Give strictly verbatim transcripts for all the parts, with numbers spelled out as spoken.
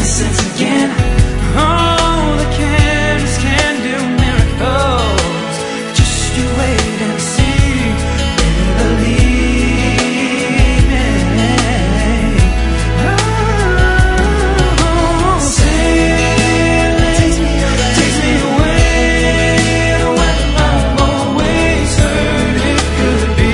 sense again. Oh, the candles can do miracles. Just you wait and see. Believe me. Oh, sailing takes me away to where I've always heard it could be.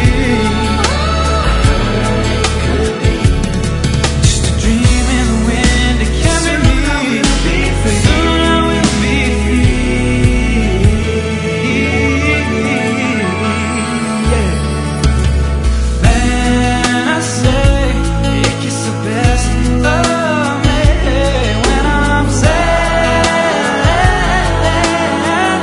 Just a dream in the wind to carry me. Soon I will be free. Yeah. Man, I say it gets the best of me when I'm sailing,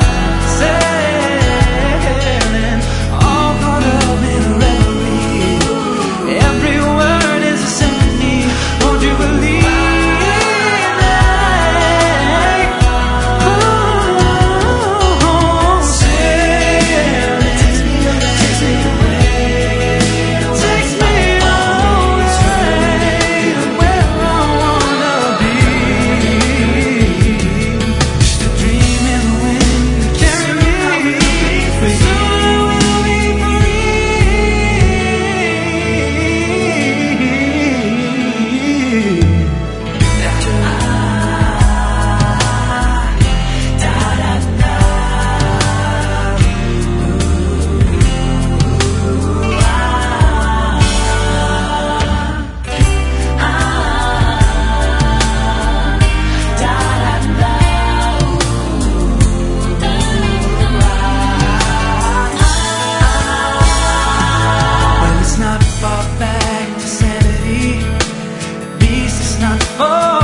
sailing, all caught up in a reverie. Every word is a symphony. Won't you believe me? Oh, sailing takes me away, takes me away to where I wanna be. Just a dream in the wind to carry me. Soon I will be free. Well, it's not far back to sanity. Beast is not far.